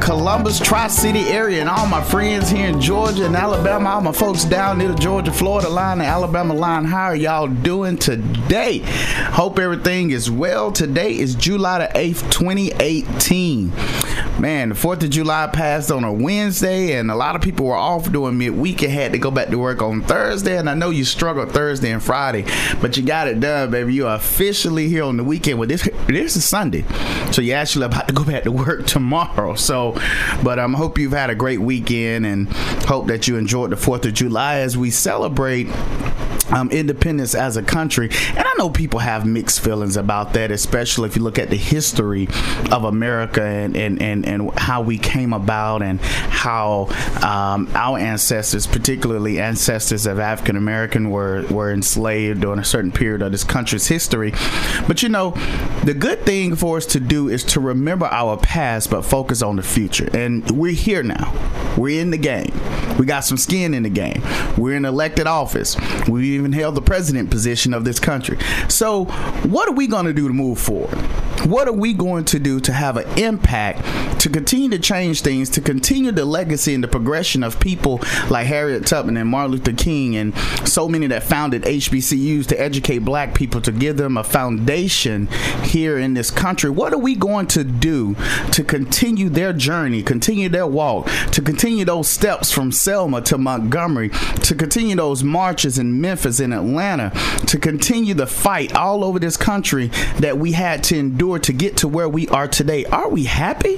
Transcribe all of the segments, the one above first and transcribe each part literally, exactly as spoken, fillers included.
Columbus, Tri-City area, and all my friends here in Georgia and Alabama, all my folks down near the Georgia-Florida line, the Alabama line. How are y'all doing today? Hope everything is well. Today is July the eighth, twenty eighteen. Man, the fourth of July passed on a Wednesday, and a lot of people were off during midweek and had to go back to work on Thursday. And I know you struggled Thursday and Friday, but you got it done, baby. You are officially here on the weekend. Well, this this is Sunday, so you're actually about to go back to work tomorrow. So, but I um, hope you've had a great weekend and hope that you enjoyed the fourth of July as we celebrate Um, independence as a country. And I know people have mixed feelings about that, especially if you look at the history of America and, and, and, and how we came about and how um, our ancestors, particularly ancestors of African American, were, were enslaved during a certain period of this country's history. But you know, the good thing for us to do is to remember our past but focus on the future. And we're here now. We're in the game. We got some skin in the game. We're in elected office. We even held the president position of this country. So what are we going to do to move forward? What are we going to do to have an impact, to continue to change things, to continue the legacy and the progression of people like Harriet Tubman and Martin Luther King and so many that founded H B C Us to educate black people, to give them a foundation here in this country? What are we going to do to continue their journey, continue their walk, to continue those steps from Selma to Montgomery, to continue those marches in Memphis and Atlanta, to continue the fight all over this country that we had to endure to get to where we are today? Are we happy?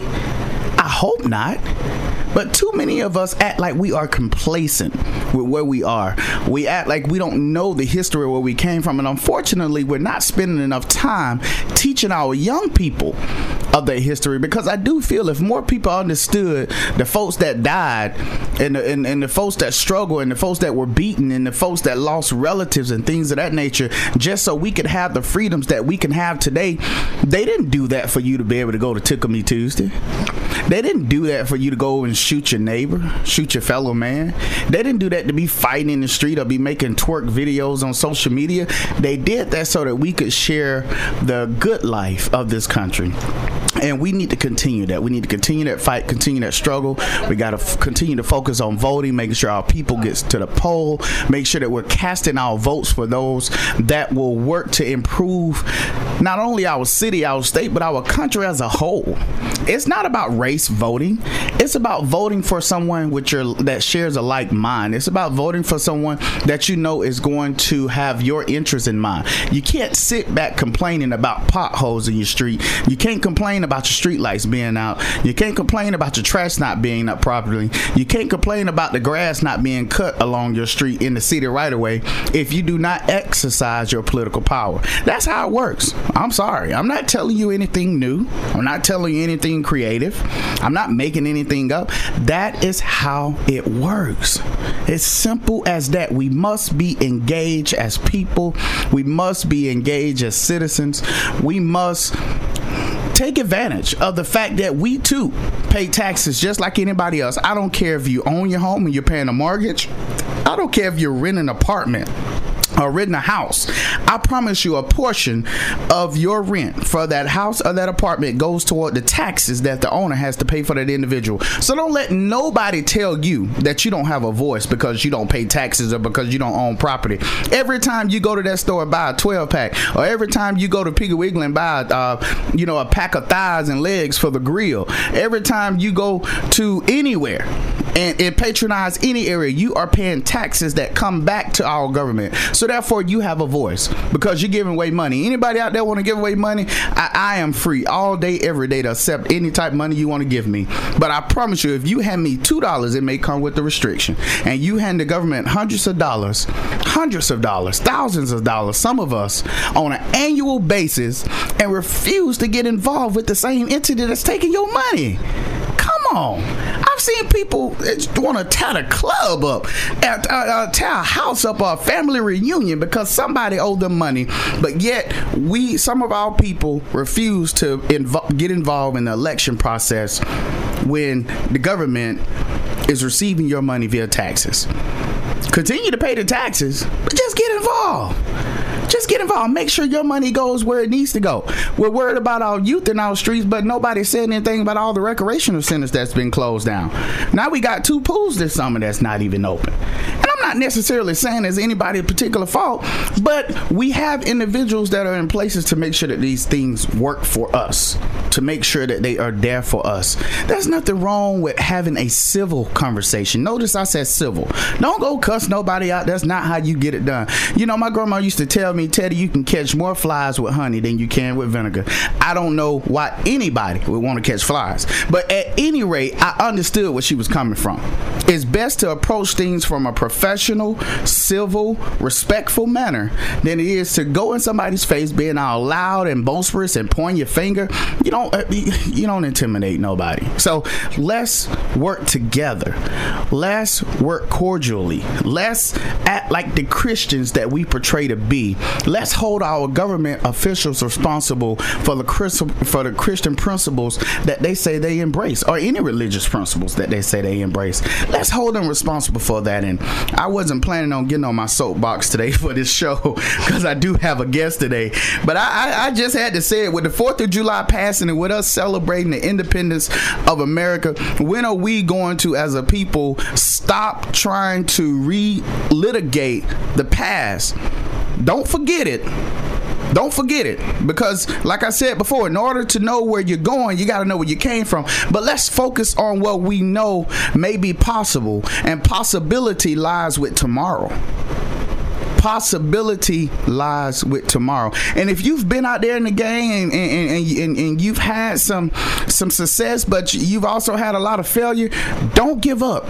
I hope not. But too many of us act like we are complacent with where we are. We act like we don't know the history of where we came from. And unfortunately, we're not spending enough time teaching our young people of their history, because I do feel if more people understood the folks that died and the, and, and the folks that struggled and the folks that were beaten and the folks that lost relatives and things of that nature, just so we could have the freedoms that we can have today. They didn't do that for you to be able to go to Tickle Me Tuesday. They didn't do that for you to go and shoot your neighbor, shoot your fellow man. They didn't do that to be fighting in the street or be making twerk videos on social media. They did that so that we could share the good life of this country. And we need to continue that. We need to continue that fight, continue that struggle. We got to f- continue to focus on voting, making sure our people get to the poll, make sure that we're casting our votes for those that will work to improve not only our city, our state, but our country as a whole. It's not about race voting. It's about voting for someone with your that shares a like mind. It's about voting for someone that you know is going to have your interests in mind. You can't sit back complaining about potholes in your street. You can't complain about your street lights being out. You can't complain about your trash not being up properly. You can't complain about the grass not being cut along your street in the city right away if you do not exercise your political power. That's how it works. I'm sorry. I'm not telling you anything new. I'm not telling you anything creative. I'm not making anything up. That is how it works. It's simple as that. We must be engaged as people. We must be engaged as citizens. We must take advantage of the fact that we too pay taxes just like anybody else. I don't care if you own your home and you're paying a mortgage. I don't care if you're renting an apartment or renting a house. I promise you a portion of your rent for that house or that apartment goes toward the taxes that the owner has to pay for that individual. So don't let nobody tell you that you don't have a voice because you don't pay taxes or because you don't own property. Every time you go to that store and buy a twelve pack, or every time you go to Piggly Wiggly and buy uh, you know, a pack of thighs and legs for the grill, every time you go to anywhere and, and patronize any area, you are paying taxes that come back to our government. So therefore, you have a voice because you're giving away money. Anybody out there want to give away money? I, I am free all day, every day to accept any type of money you want to give me. But I promise you, if you hand me two dollars, it may come with a restriction. And you hand the government hundreds of dollars, hundreds of dollars, thousands of dollars, some of us, on an annual basis, and refuse to get involved with the same entity that's taking your money. Come on. I've seen people want to tear the club up, uh, uh, tear a house up, or a family reunion because somebody owed them money. But yet, we, some of our people refuse to invo- get involved in the election process when the government is receiving your money via taxes. Continue to pay the taxes, but just get involved. Just get involved. Make sure your money goes where it needs to go. We're worried about our youth in our streets, but nobody said anything about all the recreational centers that's been closed down. Now we got two pools this summer that's not even open. And I'm not necessarily saying there's anybody's particular fault, but we have individuals that are in places to make sure that these things work for us, to make sure that they are there for us. There's nothing wrong with having a civil conversation. Notice I said civil. Don't go cuss nobody out. That's not how you get it done. You know, my grandma used to tell me, Teddy, you can catch more flies with honey than you can with vinegar. I don't know why anybody would want to catch flies, but at any rate, I understood where she was coming from. It's best to approach things from a professional, civil, respectful manner than it is to go in somebody's face being all loud and boisterous and point your finger. You don't you don't intimidate nobody. So let's work together. Let's work cordially. Let's act like the Christians that we portray to be. Let's hold our government officials responsible for the for the Christian principles that they say they embrace, or any religious principles that they say they embrace. Let's hold them responsible for that. And I wasn't planning on getting on my soapbox today for this show because I do have a guest today, but I, I, I just had to say it. With the fourth of July passing and with us celebrating the independence of America, when are we going to, as a people, stop trying to relitigate the past? Don't forget it. Don't forget it, because like I said before, in order to know where you're going, you got to know where you came from. But let's focus on what we know may be possible, and possibility lies with tomorrow. Possibility lies with tomorrow. And if you've been out there in the game and, and, and, and, and you've had some some success, but you've also had a lot of failure, don't give up.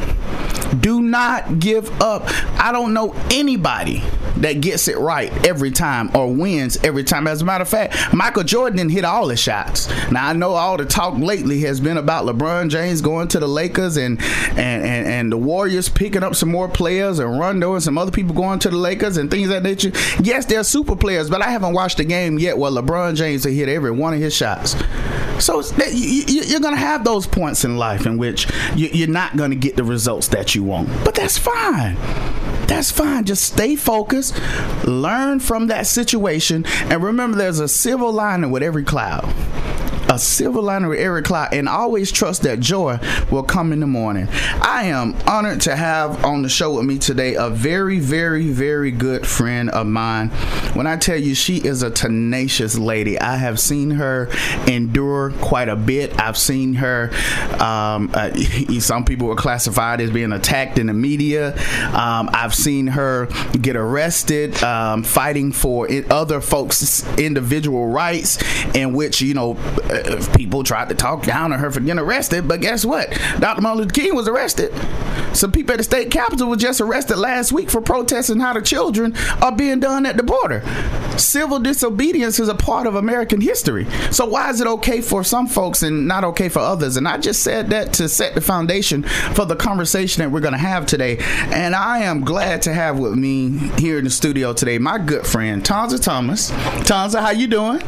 Do not give up. I don't know anybody that gets it right every time or wins every time. As a matter of fact, Michael Jordan didn't hit all his shots. Now, I know all the talk lately has been about LeBron James going to the Lakers and and, and, and the Warriors picking up some more players, and Rondo and some other people going to the Lakers and things of that nature. Yes, they're super players, but I haven't watched a game yet where LeBron James has hit every one of his shots. So you're going to have those points in life in which you're not going to get the results that you want. But that's fine. That's fine. Just stay focused, learn from that situation, and remember there's a silver lining with every cloud. A silver lining with every cloud, and always trust that joy will come in the morning. I am honored to have on the show with me today a very, very, very good friend of mine. When I tell you she is a tenacious lady, I have seen her endure quite a bit. I've seen her, um, uh, some people were classified as being attacked in the media. Um, I've seen her get arrested, um, fighting for it, other folks' individual rights, in which, you know, people tried to talk down on her for getting arrested, but guess what? Doctor Martin Luther King was arrested. Some people at the state capitol were just arrested last week for protesting how the children are being done at the border. Civil disobedience is a part of American history. So why is it okay for some folks and not okay for others? And I just said that to set the foundation for the conversation that we're going to have today. And I am glad to have with me here in the studio today my good friend Tonza Thomas. Tonza, how you doing?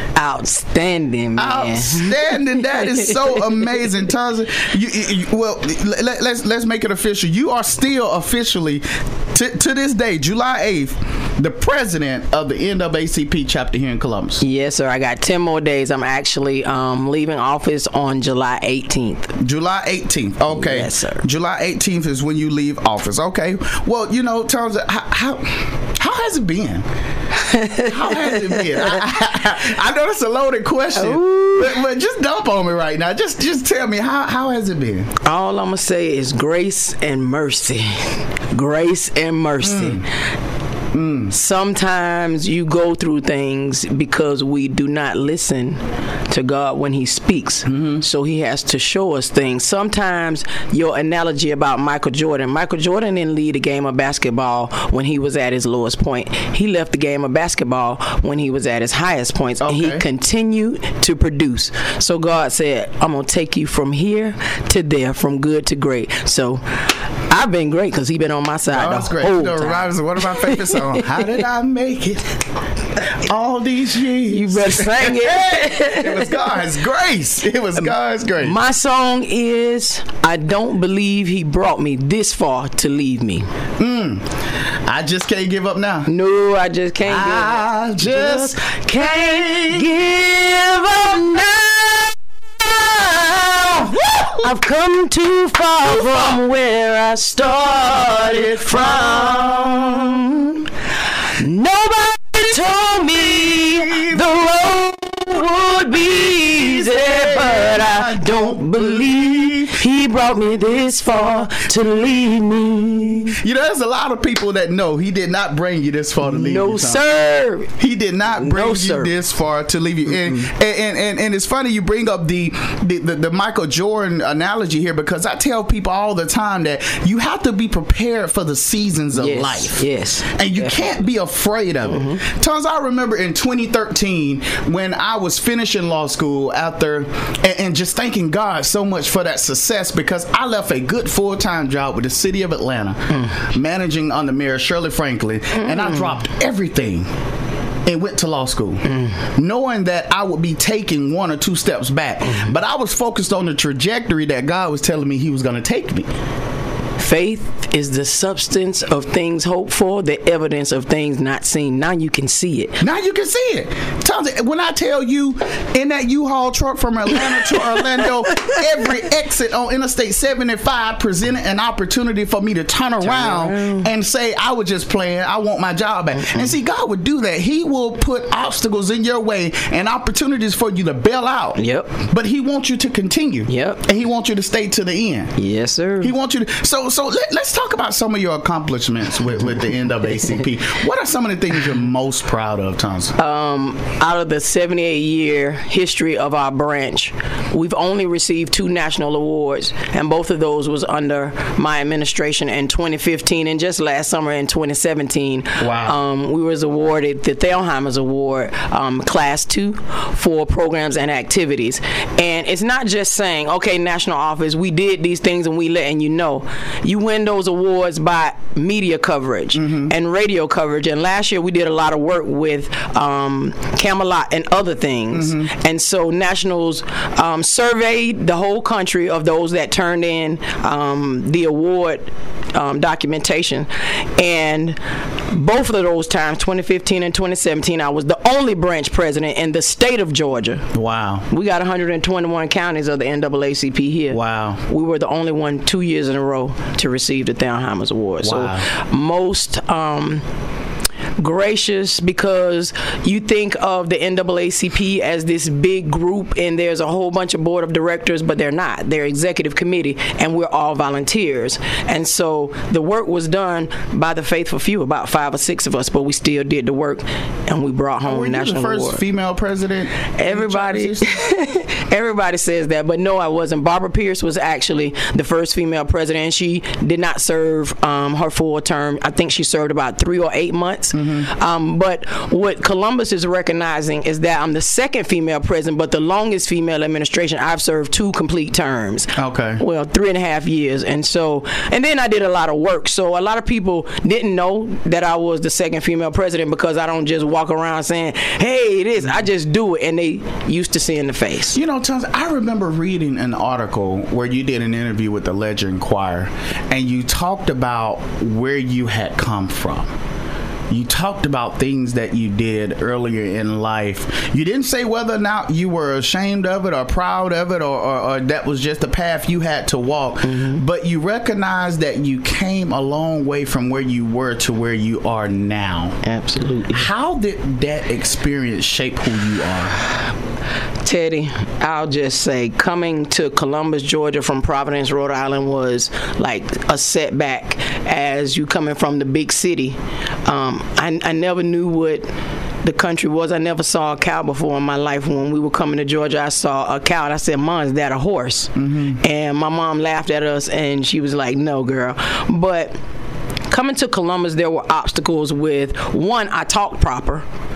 Outstanding, man. Outstanding. That is so amazing. Tonza, you, you, well, let, let's let's make it official. You are still officially, t- to this day, July eighth, the president of the N double A C P chapter here in Columbus. Yes, sir. I got ten more days. I'm actually um, leaving office on July eighteenth. July eighteenth. Okay. Yes, sir. July eighteenth is when you leave office. Okay. Well, you know, Tonza, how, how how has it been? How has it been? I, I, I know it's a loaded question, but, but just dump on me right now. Just just tell me, how, how has it been? All I'm going to say is grace and mercy. Grace and mercy. Mm. Mm. Sometimes you go through things because we do not listen to God when he speaks. Mm-hmm. So he has to show us things. Sometimes your analogy about Michael Jordan, Michael Jordan didn't lead a game of basketball when he was at his lowest point. He left the game of basketball when he was at his highest points. Okay. And he continued to produce. So God said, I'm going to take you from here to there, from good to great. So I I've been great because he been on my side. Oh, the that's great. whole You know, time. reminds me of one of my favorite songs. How did I make it all these years? You better sing it. It was God's grace. It was God's grace. My song is I Don't Believe He Brought Me This Far to Leave Me. Mm. I just can't give up now. No, I just can't give up. I just can't give up now. I've come too far from where I started from. Nobody told me the road would be easy, but I don't believe he brought me this far to leave me. You know, there's a lot of people that know he did not bring you this far to leave no, you. No, sir. He did not bring no, you sir. this far to leave you. And, and, and, and it's funny you bring up the, the, the, the Michael Jordan analogy here, because I tell people all the time that you have to be prepared for the seasons of yes, life. Yes. And you Definitely. can't be afraid of it. Mm-hmm. Tons, I remember in twenty thirteen when I was finishing law school after and, and just thanking God so much for that success, because I left a good full-time job with the city of Atlanta, mm. managing under Mayor Shirley Franklin, mm. and I dropped everything and went to law school, mm. knowing that I would be taking one or two steps back. Mm. But I was focused on the trajectory that God was telling me he was going to take me. Faith is the substance of things hoped for, the evidence of things not seen. Now you can see it. Now you can see it. Tons, when I tell you in that U-Haul truck from Atlanta to Orlando, every exit on Interstate seventy-five presented an opportunity for me to turn around, turn around. and say, I was just playing, I want my job back. Mm-hmm. And see, God would do that. He will put obstacles in your way and opportunities for you to bail out. Yep. But he wants you to continue. Yep. And he wants you to stay to the end. Yes, sir. He wants you to. So, so let, let's talk about some of your accomplishments with, with the N double A C P. What are some of the things you're most proud of, Thompson? Um, out of the seventy-eight year history of our branch, we've only received two national awards, and both of those was under my administration in twenty fifteen and just last summer in twenty seventeen. Wow. Um, we was awarded the Thelheimers Award, um, Class two, for programs and activities. And it's not just saying, okay, national office, we did these things and we letting you know. You win those awards by media coverage mm-hmm. and radio coverage. And last year we did a lot of work with um, Camelot and other things. Mm-hmm. And so nationals um, surveyed the whole country of those that turned in um, the award um, documentation. And both of those times, twenty fifteen and twenty seventeen, I was the only branch president in the state of Georgia. Wow. We got one hundred twenty-one counties of the N double A C P here. Wow. We were the only one two years in a row to receive the Thelheimers Award. Wow. So most um, gracious, because you think of the N double A C P as this big group and there's a whole bunch of board of directors, but they're not. They're executive committee, and we're all volunteers. And so the work was done by the faithful few, about five or six of us, but we still did the work, and we brought home Were the national you the first award. Female president? Everybody, everybody says that, but no, I wasn't. Barbara Pierce was actually the first female president, and she did not serve um, her full term. I think she served about three or eight months. Mm-hmm. Um, but what Columbus is recognizing is that I'm the second female president, but the longest female administration. I've served two complete terms. Okay. Well, three and a half years. And so, and then I did a lot of work. So a lot of people didn't know that I was the second female president because I don't just walk around saying, hey, it is. I just do it. And they used to see in the face. You know, Tons, I remember reading an article where you did an interview with the Ledger Enquirer, and you talked about where you had come from. You talked about things that you did earlier in life. You didn't say whether or not you were ashamed of it or proud of it or, or, or that was just the path you had to walk. Mm-hmm. But you recognized that you came a long way from where you were to where you are now. Absolutely. How did that experience shape who you are? Teddy, I'll just say coming to Columbus, Georgia from Providence, Rhode Island was like a setback as you coming from the big city. Um, I, I never knew what the country was. I never saw a cow before in my life. When we were coming to Georgia, I saw a cow and I said, Mom, is that a horse? Mm-hmm. And my mom laughed at us and she was like, no, girl. But coming to Columbus, there were obstacles with, one, I talked proper.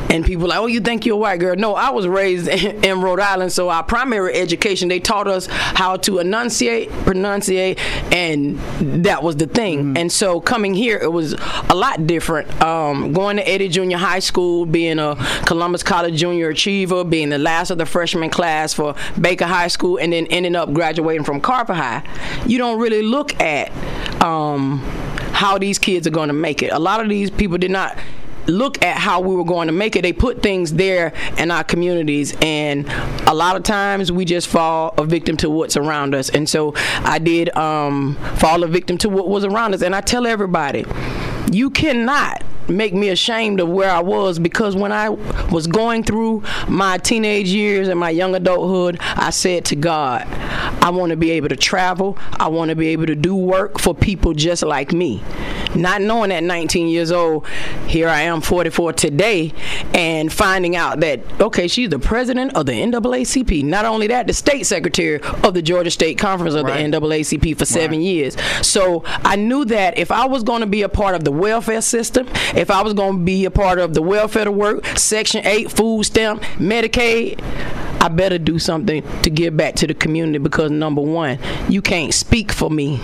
And people like, oh, you think you're a white girl? No, I was raised in, in Rhode Island, so our primary education, they taught us how to enunciate, pronunciate, and that was the thing. Mm-hmm. And so coming here, it was a lot different. Um, going to Eddie Junior High School, being a Columbus College Junior Achiever, being the last of the freshman class for Baker High School, and then ending up graduating from Carver High. You don't really look at um, how these kids are going to make it. A lot of these people did not look at how we were going to make it. They put things there in our communities, and a lot of times we just fall a victim to what's around us. And so I did um, fall a victim to what was around us. And I tell everybody, you cannot make me ashamed of where I was, because when I was going through my teenage years and my young adulthood, I said to God, I want to be able to travel. I want to be able to do work for people just like me. Not knowing at nineteen years old, here I am forty-four today, and finding out that, okay, she's the president of the N double A C P. Not only that, the state secretary of the Georgia State Conference of right. the N double A C P for seven right. years. So I knew that if I was going to be a part of the welfare system, if I was going to be a part of the welfare to work, Section eight, food stamp, Medicaid, I better do something to give back to the community, because number one, you can't speak for me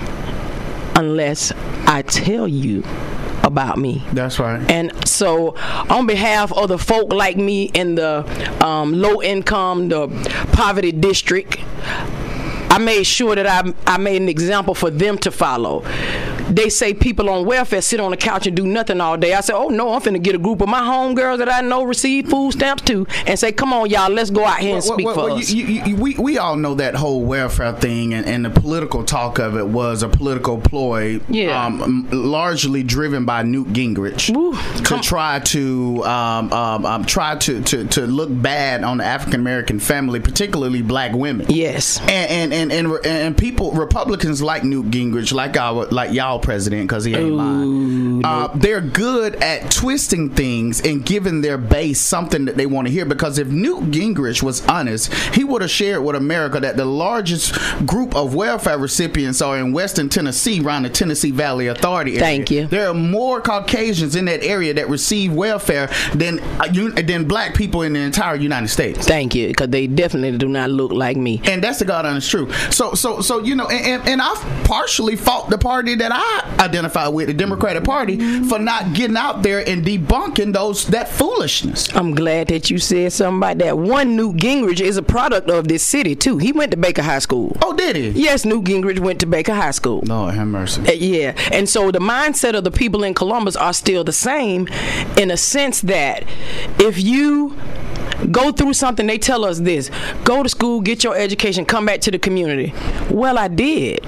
unless I tell you about me. That's right. And so on behalf of the folk like me in the um, low income, the poverty district, I made sure that I, I made an example for them to follow. They say people on welfare sit on the couch and do nothing all day. I said, oh no, I'm finna get a group of my homegirls that I know receive food stamps too, and say, come on, y'all, let's go out here and well, speak well, for well, us. You, you, we, we all know that whole welfare thing, and, and the political talk of it was a political ploy, yeah. um, largely driven by Newt Gingrich Ooh, to come. try to um, um, um, try to, to, to look bad on the African American family, particularly black women. Yes. And and and, and, and people, Republicans like Newt Gingrich, like our like y'all president, because he ain't lying. Uh, they're good at twisting things and giving their base something that they want to hear. Because if Newt Gingrich was honest, he would have shared with America that the largest group of welfare recipients are in Western Tennessee, around the Tennessee Valley Authority area. Thank you. There are more Caucasians in that area that receive welfare than uh, un- than black people in the entire United States. Thank you, because they definitely do not look like me. And that's the God honest truth. So, so, so you know, and, and, and I've partially fought the party that I identify with, the Democratic Party, mm-hmm. for not getting out there and debunking those that foolishness. I'm glad that you said something about that. One, Newt Gingrich is a product of this city too. He went to Baker High School. Oh, did he? Yes, Newt Gingrich went to Baker High School. Lord have mercy. Uh, yeah, and so the mindset of the people in Columbus are still the same, in a sense that if you go through something, they tell us this: go to school, get your education, come back to the community. Well, I did.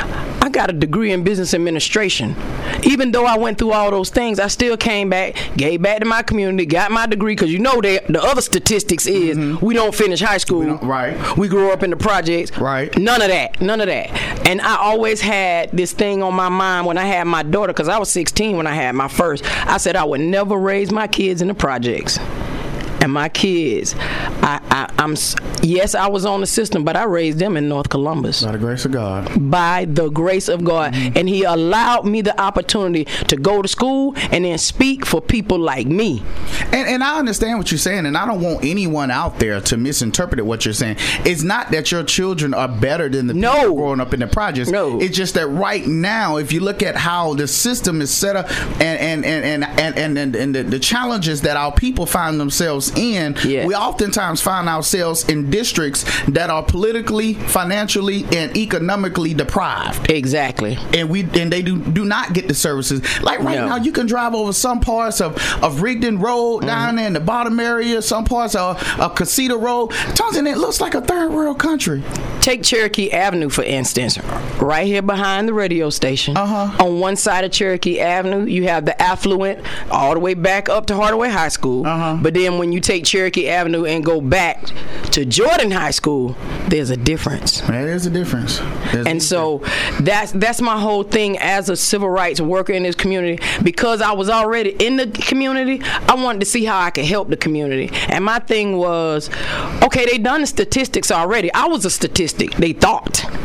I got a degree in business administration. Even though I went through all those things, I still came back, gave back to my community, got my degree, because you know they, the other statistics is mm-hmm. we don't finish high school. We right. We grew up in the projects. Right. None of that. None of that. And I always had this thing on my mind when I had my daughter, because I was sixteen when I had my first. I said I would never raise my kids in the projects. And my kids, I, I, I'm yes, I was on the system, but I raised them in North Columbus. By the grace of God. By the grace of God. Mm-hmm. And he allowed me the opportunity to go to school and then speak for people like me. And, and I understand what you're saying, and I don't want anyone out there to misinterpret what you're saying. It's not that your children are better than the no. people growing up in the projects. No. It's just that right now, if you look at how the system is set up and and and and and, and, and, and the, the challenges that our people find themselves in, yeah. we oftentimes find ourselves in districts that are politically, financially, and economically deprived. Exactly. And we and they do do not get the services. Like right no. now, you can drive over some parts of, of Rigdon Road mm-hmm. down there in the bottom area, some parts of, of Casita Road. Thompson, it looks like a third world country. Take Cherokee Avenue, for instance. Right here behind the radio station. Uh-huh. On one side of Cherokee Avenue, you have the affluent all the way back up to Hardaway High School. Uh-huh. But then when you take Cherokee Avenue and go back to Jordan High School, there's a difference. There is a difference. There's and a so difference. that's that's my whole thing as a civil rights worker in this community. Because I was already in the community, I wanted to see how I could help the community. And my thing was, okay, they done the statistics already. I was a statistic, they thought. Mm-hmm.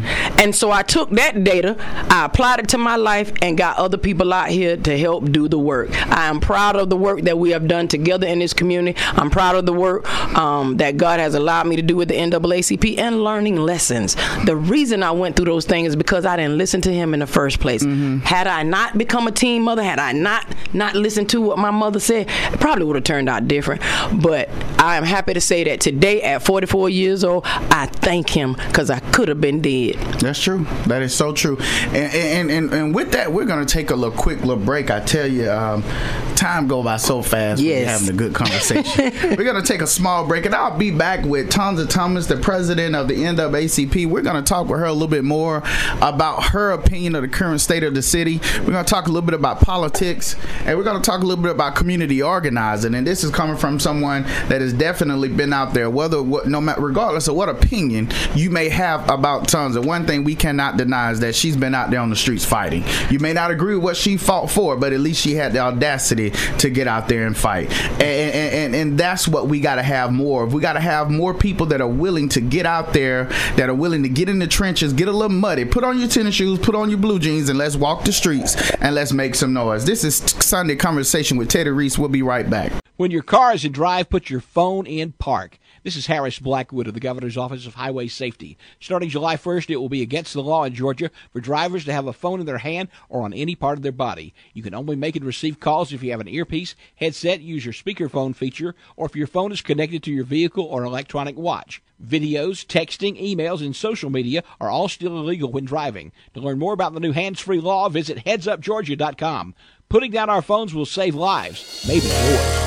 And so I took that data, I applied it to my life, and got other people out here to help do the work. I am proud of the work that we have done together in this community. I'm proud of the work um, that God has allowed me to do with the N double A C P and learning lessons. The reason I went through those things is because I didn't listen to him in the first place. Mm-hmm. Had I not become a teen mother, had I not not listened to what my mother said, it probably would have turned out different. But I am happy to say that today, at forty-four years old, I thank him, because I could have been dead. That's true. That is so true. And and, and, and with that, we're going to take a little quick little break. I tell you, um, time go by so fast when yes. you're having a good conversation. We're going to take a small break, and I'll be back with Tonza Thomas, the president of the N double A C P. We're going to talk with her a little bit more about her opinion of the current state of the city. We're going to talk a little bit about politics, and we're going to talk a little bit about community organizing. And this is coming from someone that has definitely been out there, whether what, no matter, regardless of what opinion you may have about Tonza. One thing we cannot deny is that she's been out there on the streets fighting. You may not agree with what she fought for, but at least she had the audacity to get out there and fight. And and, and, and that's what we got to have more of. We got to have more people that are willing to get out there, that are willing to get in the trenches, get a little muddy, put on your tennis shoes, put on your blue jeans, and let's walk the streets and let's make some noise. This is Sunday Conversation with Teddy Reese. We'll be right back. When your car is in drive, put your phone in park. This is Harris Blackwood of the Governor's Office of Highway Safety. Starting July first, it will be against the law in Georgia for drivers to have a phone in their hand or on any part of their body. You can only make and receive calls if you have an earpiece, headset, use your speakerphone feature, or if your phone is connected to your vehicle or electronic watch. Videos, texting, emails, and social media are all still illegal when driving. To learn more about the new hands-free law, visit heads up georgia dot com. Putting down our phones will save lives, maybe yours.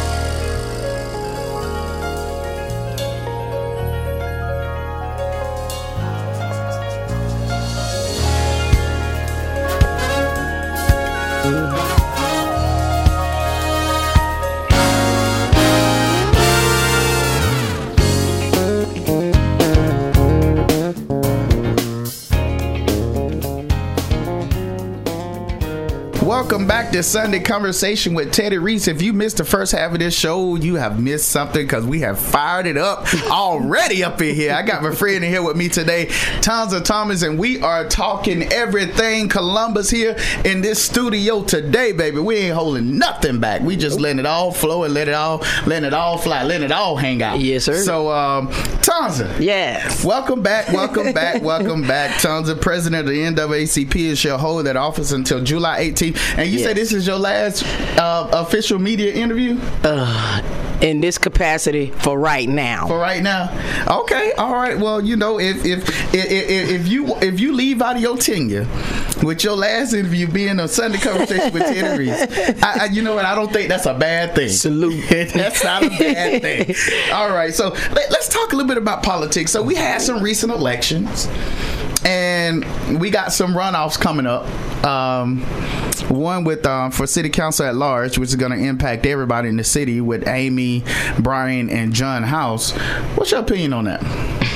Welcome back to Sunday Conversation with Teddy Reese. If you missed the first half of this show, you have missed something, because we have fired it up already up in here. I got my friend in here with me today, Tonza Thomas, and we are talking everything Columbus here in this studio today, baby. We ain't holding nothing back. We just letting it all flow and let it all, letting it all fly, letting it all hang out. Yes, sir. So, um, Tonza. Yes. Welcome back, welcome back, welcome back. Tonza, president of the N double A C P, shall hold that office until July eighteenth. And you yes. say this is your last uh, official media interview? Uh, in this capacity for right now. For right now? Okay, all right. Well, you know, if if if, if, if you if you leave out of your tenure with your last interview being a Sunday Conversation with Teddy Reese, I, I, you know what? I don't think that's a bad thing. Salute. That's not a bad thing. All right, so let, let's talk a little bit about politics. So we had some recent elections, and we got some runoffs coming up. Um, one with um, for city council at large, which is going to impact everybody in the city, with Amy, Brian, and John House. What's your opinion on that?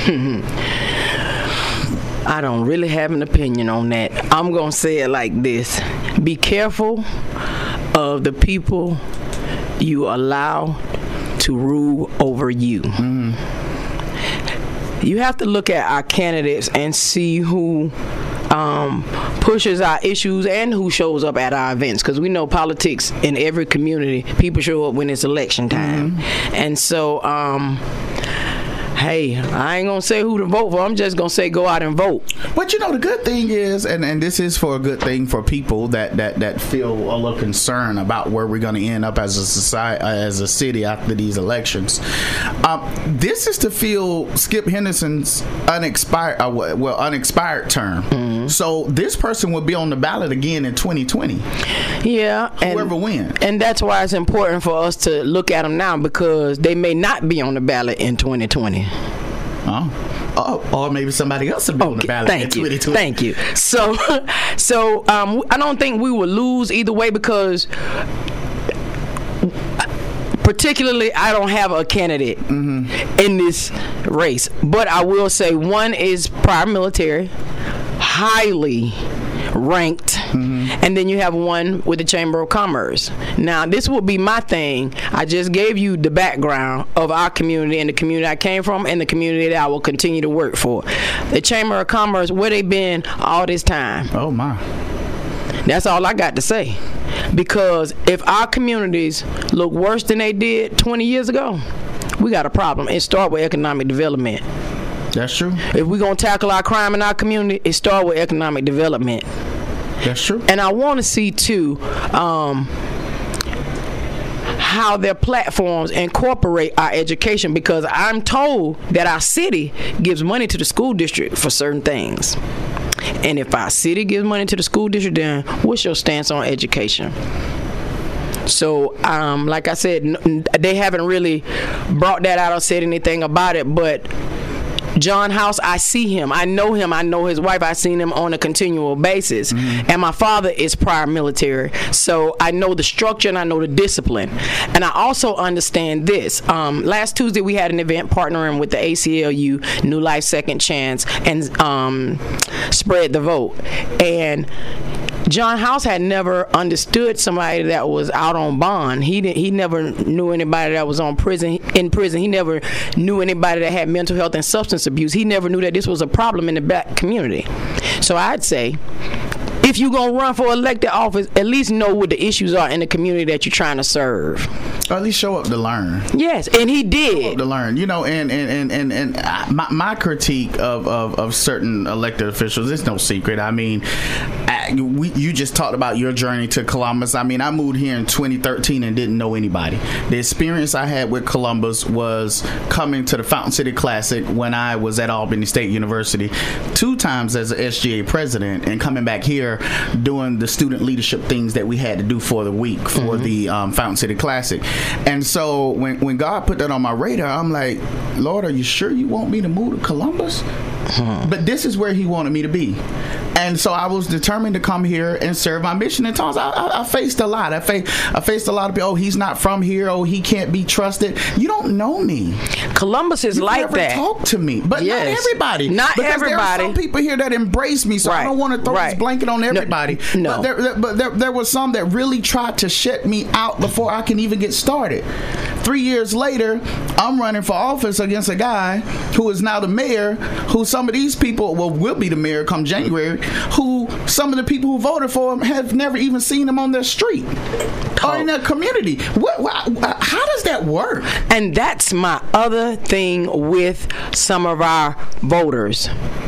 I don't really have an opinion on that. I'm going to say it like this. Be careful of the people you allow to rule over you. Mm. You have to look at our candidates and see who um, pushes our issues and who shows up at our events, because we know politics in every community, people show up when it's election time. Mm-hmm. And so um, hey, I ain't gonna say who to vote for. I'm just gonna say go out and vote. But you know, the good thing is, and, and this is for a good thing for people that, that, that feel a little concerned about where we're gonna end up as a society, as a city after these elections. Um, this is to fill Skip Henderson's unexpired, uh, well, unexpired term. Mm-hmm. So this person will be on the ballot again in twenty twenty. Yeah, whoever and, wins. And that's why it's important for us to look at them now, because they may not be on the ballot in twenty twenty. Oh. Oh, or maybe somebody else will be okay, on the ballot. Thank you. Thank you. So, so um, I don't think we will lose either way, because particularly I don't have a candidate mm-hmm. in this race. But I will say one is prior military, highly ranked, mm-hmm. and then you have one with the Chamber of Commerce. Now, this will be my thing. I just gave you the background of our community and the community I came from and the community that I will continue to work for. The Chamber of Commerce, where they been all this time? Oh, my. That's all I got to say. Because if our communities look worse than they did twenty years ago, we got a problem. It starts with economic development. That's true. If we're going to tackle our crime in our community, it starts with economic development. That's true. And I want to see, too, um, how their platforms incorporate our education, because I'm told that our city gives money to the school district for certain things. And if our city gives money to the school district, then what's your stance on education? So, um, like I said, n- they haven't really brought that out or said anything about it, but John House, I see him. I know him. I know his wife. I've seen him on a continual basis. Mm-hmm. And my father is prior military. So I know the structure and I know the discipline. And I also understand this. Um, last Tuesday, we had an event partnering with the A C L U, New Life Second Chance, and um, Spread the Vote. And John House had never understood somebody that was out on bond. He didn't, he never knew anybody that was on prison in prison. He never knew anybody that had mental health and substance abuse. He never knew that this was a problem in the black community. So I'd say, if you're going to run for elected office, at least know what the issues are in the community that you're trying to serve. Or at least show up to learn. Yes, and he did. Show up to learn. You know, and and, and, and, and I, my, my critique of, of, of certain elected officials is no secret. I mean, I, we, you just talked about your journey to Columbus. I mean, I moved here in twenty thirteen and didn't know anybody. The experience I had with Columbus was coming to the Fountain City Classic when I was at Albany State University two times as an S G A president, and coming back here doing the student leadership things that we had to do for the week for mm-hmm. the um, Fountain City Classic. And so when, when God put that on my radar, I'm like, Lord, are you sure you want me to move to Columbus? Mm-hmm. But this is where he wanted me to be. And so I was determined to come here and serve my mission in Tonys. I, I, I faced a lot. I, fa- I faced a lot of people. Oh, he's not from here. Oh, he can't be trusted. You don't know me. Columbus is you like never that. Talk to me, but yes. not everybody. Not because everybody. There are some people here that embrace me, so right. I don't want to throw right. this blanket on everybody. No, no. But, there, but there, there were some that really tried to shut me out before I can even get started. Three years later, I'm running for office against a guy who is now the mayor. Who some of these people, well, will be the mayor come January. Who some of the people who voted for him have never even seen him on their street oh. or in their community. What, what, how does that work? And that's my other thing with some of our voters.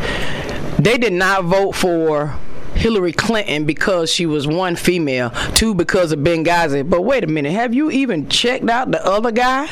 They did not vote for Hillary Clinton because she was, one, female, two, because of Benghazi. But wait a minute, have you even checked out the other guy?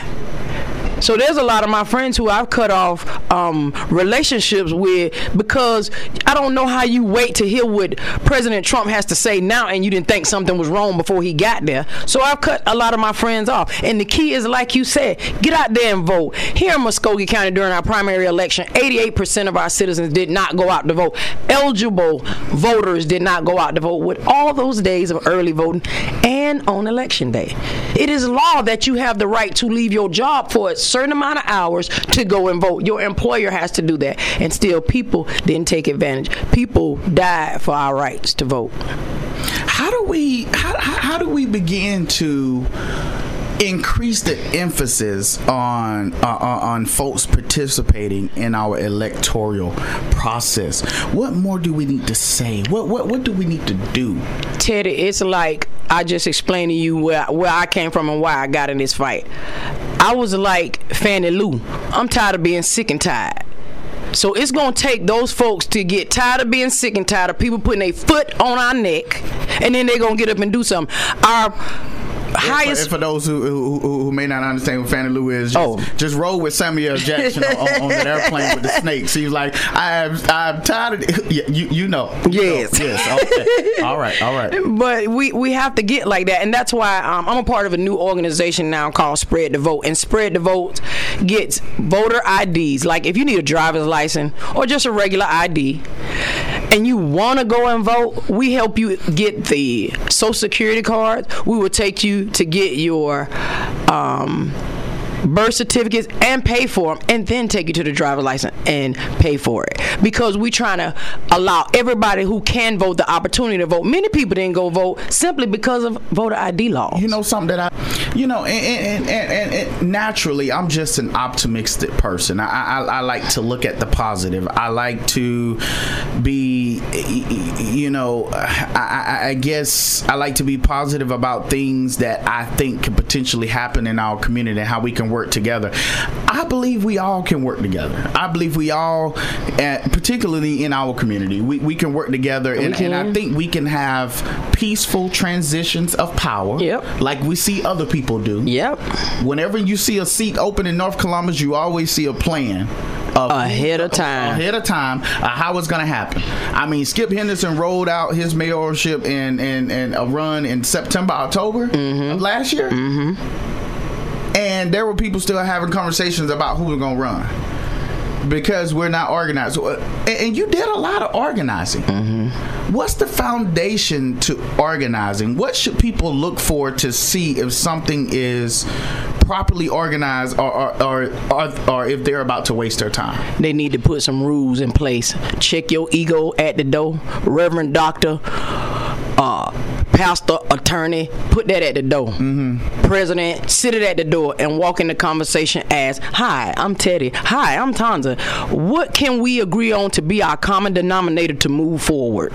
So there's a lot of my friends who I've cut off um, relationships with because I don't know how you wait to hear what President Trump has to say now and you didn't think something was wrong before he got there. So I've cut a lot of my friends off. And the key is, like you said, get out there and vote. Here in Muskogee County during our primary election, eighty-eight percent of our citizens did not go out to vote. Eligible voters did not go out to vote with all those days of early voting and on election day. It is law that you have the right to leave your job for it certain amount of hours to go and vote. Your employer has to do that. And still, people didn't take advantage. People died for our rights to vote. How do we how, how do we begin to increase the emphasis on uh, on folks participating in our electoral process? What more do we need to say? What what what do we need to do? Teddy, it's like I just explained to you where where I came from and why I got in this fight. I was like Fannie Lou. I'm tired of being sick and tired. So it's going to take those folks to get tired of being sick and tired of people putting their foot on our neck, and then they're going to get up and do something. Our highest. And for those who, who who may not understand what Fannie Lou is, just, oh. just roll with Samuel Jackson on, on, on that airplane with the snakes. He's like, I'm I'm tired of it. Yeah, you you know. Yes. You know. Yes. Okay. all right. All right. But we we have to get like that, and that's why um, I'm a part of a new organization now called Spread the Vote, and Spread the Vote gets voter I Ds. Like if you need a driver's license or just a regular I D, and you want to go and vote, we help you get the Social Security card. We will take you to get your um, birth certificates, and pay for them, and then take you to the driver's license and pay for it. Because we're trying to allow everybody who can vote the opportunity to vote. Many people didn't go vote simply because of voter I D laws. You know something that I, you know, and, and, and, and, and naturally, I'm just an optimistic person. I, I, I like to look at the positive. I like to be, you know, I, I guess I like to be positive about things that I think could potentially happen in our community and how we can work together. I believe we all can work together. I believe we all, uh, particularly in our community, we, we can work together, and, and I think we can have peaceful transitions of power, yep. like we see other people do. Yep. Whenever you see a seat open in North Columbus, you always see a plan. Of, ahead of time. Ahead of time, uh, how it's going to happen. I mean, Skip Henderson rolled out his mayorship and and, and a run in September, October mm-hmm. of last year. Mm-hmm. And there were people still having conversations about who was going to run because we're not organized. And, and you did a lot of organizing. Mm-hmm. What's the foundation to organizing? What should people look for to see if something is properly organized, or or, or, or, or if they're about to waste their time? They need to put some rules in place. Check your ego at the door. Reverend Doctor, uh, pastor, attorney, put that at the door. Mm-hmm. President, sit it at the door and walk in the conversation as, hi, I'm Teddy. Hi, I'm Tonza. What can we agree on to be our common denominator to move forward?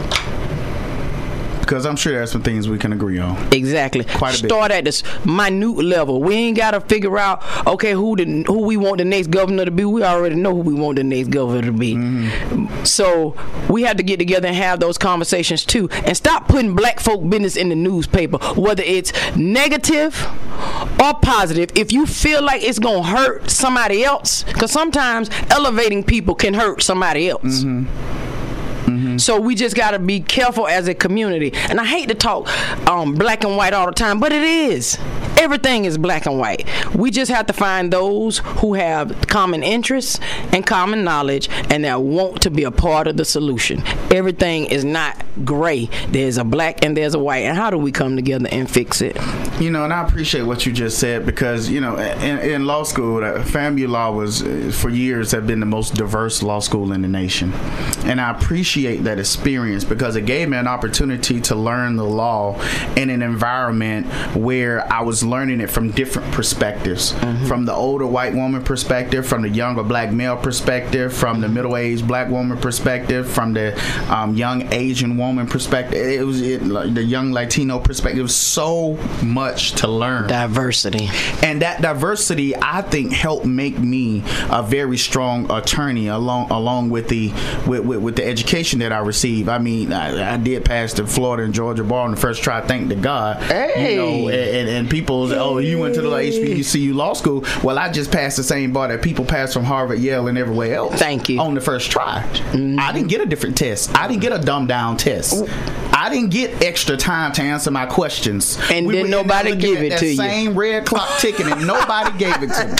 Because I'm sure there's some things we can agree on. Exactly. Quite a bit. Start at this minute level. We ain't got to figure out, okay, who the, who we want the next governor to be. We already know who we want the next governor to be. Mm-hmm. So we have to get together and have those conversations too, and stop putting black folk business in the newspaper, whether it's negative or positive. If you feel like it's going to hurt somebody else, because sometimes elevating people can hurt somebody else. Mm-hmm. Mm-hmm. So we just got to be careful as a community. And I hate to talk um, black and white all the time, but it is. Everything is black and white. We just have to find those who have common interests and common knowledge and that want to be a part of the solution. Everything is not gray. There's a black and there's a white. And how do we come together and fix it? You know, and I appreciate what you just said, because, you know, in, in law school, uh, FAMU Law was, uh, for years, have been the most diverse law school in the nation. And I appreciate that experience because it gave me an opportunity to learn the law in an environment where I was learning it from different perspectives. Mm-hmm. From the older white woman perspective, from the younger black male perspective, from the middle-aged black woman perspective, from the um, young Asian woman perspective. It was it, like, the young Latino perspective. It was so much to learn. Diversity. And that diversity, I think, helped make me a very strong attorney along along with the with, with, with the education that I received. I mean, I, I did pass the Florida and Georgia bar on the first try, thank to God. Hey. You know, and, and people, oh, you went to the H B C U law school. Well, I just passed the same bar that people pass from Harvard, Yale, and everywhere else. Thank you. On the first try. Mm-hmm. I didn't get a different test. I didn't get a dumbed down test. Ooh. I didn't get extra time to answer my questions. And we then nobody give it to you. Same red clock ticking, and nobody gave it to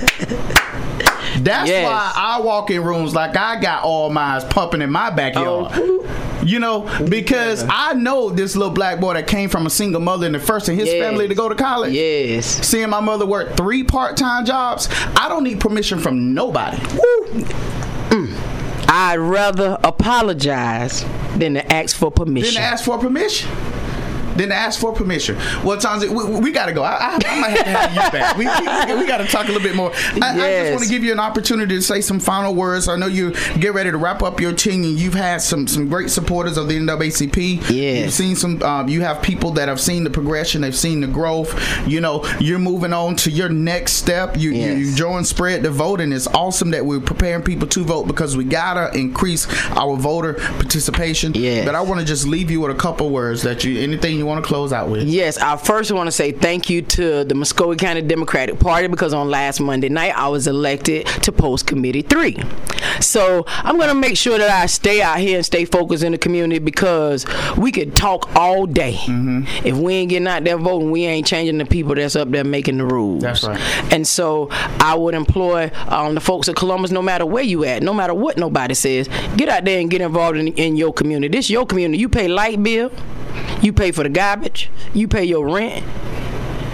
me. That's yes. why I walk in rooms like I got all mines pumping in my backyard. Oh. You know, because yeah. I know this little black boy that came from a single mother and the first in his yes. family to go to college. Yes. Seeing my mother work three part-time jobs, I don't need permission from nobody. Woo. Mm. I'd rather apologize than to ask for permission. Than to ask for permission. Then ask for permission. Well, Tonzi, we, we got to go. I, I, I might have to have you back. We, we, we got to talk a little bit more. I, yes. I just want to give you an opportunity to say some final words. I know you get ready to wrap up your team, and you've had some, some great supporters of the N double A C P. Yes. You've seen some. Um, you have people that have seen the progression. They've seen the growth. You know, you're moving on to your next step. You, yes. you, you join Spread the Vote, and it's awesome that we're preparing people to vote because we gotta increase our voter participation. Yes. But I want to just leave you with a couple words that you anything you want to close out with. Yes, I first want to say thank you to the Muskogee County Democratic Party because on last Monday night I was elected to post committee three. So I'm going to make sure that I stay out here and stay focused in the community because we could talk all day. Mm-hmm. If we ain't getting out there voting, we ain't changing the people that's up there making the rules. That's right. And so I would employ um, the folks of Columbus, no matter where you at, no matter what nobody says, get out there and get involved in, in your community. This is your community. You pay light bill. You pay for the garbage. You pay your rent.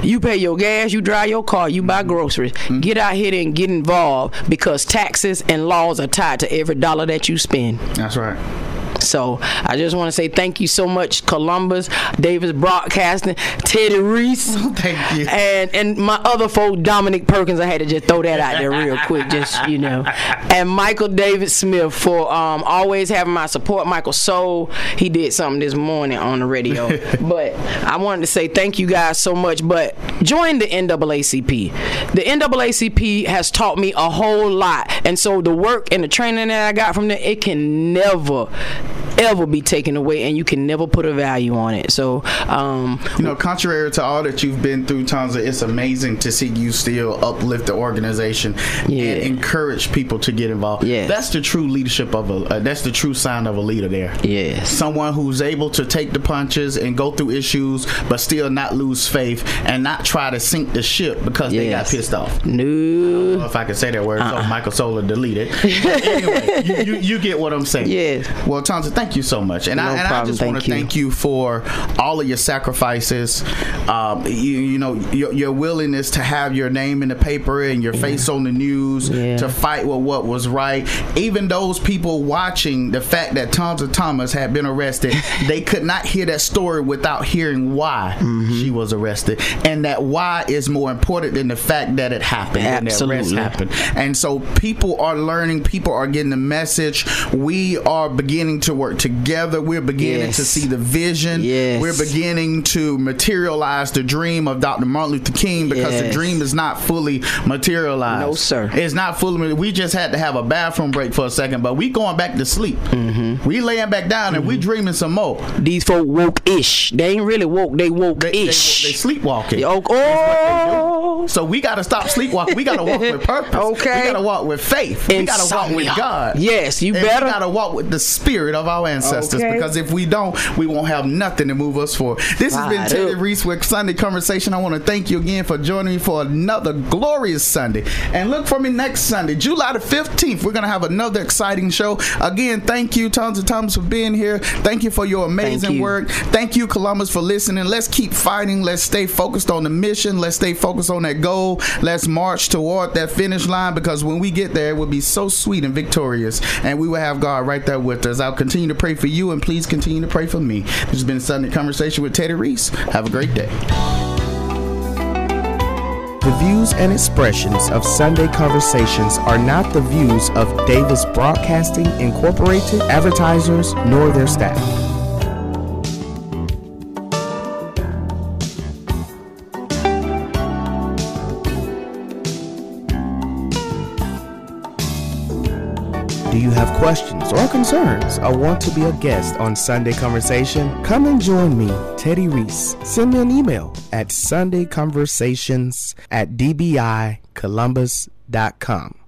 You pay your gas, you drive your car, you buy groceries. Mm-hmm. Get out here and get involved, because taxes and laws are tied to every dollar that you spend. That's right. So I just want to say thank you so much, Columbus, Davis Broadcasting, Teddy Reese, thank you, and and my other folk, Dominic Perkins. I had to just throw that out there real quick, just you know, and Michael David Smith for um, always having my support. Michael Soul, he did something this morning on the radio, but I wanted to say thank you guys so much. But join the N double A C P. The N double A C P has taught me a whole lot, and so the work and the training that I got from there, it can never ever be taken away, and you can never put a value on it. So um you know, contrary to all that you've been through, Tonza, it's amazing to see you still uplift the organization yeah. and encourage people to get involved. Yes. That's the true leadership of a uh, that's the true sign of a leader there. Yes. Someone who's able to take the punches and go through issues but still not lose faith and not try to sink the ship because yes. they got pissed off. No. I don't know if I can say that word, uh-uh. so Michael Solar deleted. Anyway, you, you, you get what I'm saying. Yes. Well, Tonza, thank you so much. And, no I, and I just want to thank you for all of your sacrifices. Um, you, you know, your, your willingness to have your name in the paper and your yeah. face on the news yeah. to fight with what was right. Even those people watching the fact that Tonza Thomas had been arrested, they could not hear that story without hearing why mm-hmm. she was arrested. And that why is more important than the fact that it happened. Absolutely. And that arrest happened. And so people are learning, people are getting the message. We are beginning to work together. We're beginning yes. to see the vision. Yes. We're beginning to materialize the dream of Doctor Martin Luther King, because yes. the dream is not fully materialized. No, sir. It's not fully. We just had to have a bathroom break for a second, but we going back to sleep. Mm-hmm. We laying back down and mm-hmm. we dreaming some more. These folk woke-ish. They ain't really woke. They woke-ish. They, they, they sleepwalking. Oh, oh. So we got to stop sleepwalking. We got to walk with purpose. Okay. We got to walk with faith. We got to walk with God. Yes, you and better. We got to walk with the spirit of our ancestors, okay. because if we don't, we won't have nothing to move us forward. This has been Teddy Reese with Sunday Conversation. I want to thank you again for joining me for another glorious Sunday. And look for me next Sunday, July the fifteenth. We're going to have another exciting show. Again, thank you, Tonza Thomas, for being here. Thank you for your amazing you. work. Thank you, Columbus, for listening. Let's keep fighting. Let's stay focused on the mission. Let's stay focused on that goal. Let's march toward that finish line, because when we get there, it will be so sweet and victorious, and we will have God right there with us. I'll continue to pray for you, and please continue to pray for me. This has been Sunday Conversation with Teddy Reese. Have a great day. The views and expressions of Sunday Conversations are not the views of Davis Broadcasting Incorporated, advertisers, nor their staff. Do you have questions or concerns or want to be a guest on Sunday Conversation? Come and join me, Teddy Reese. Send me an email at sundayconversations at d b i columbus dot com.